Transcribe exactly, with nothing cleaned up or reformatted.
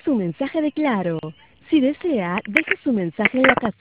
su mensaje de Claro. Si desea, deje su mensaje en la casilla.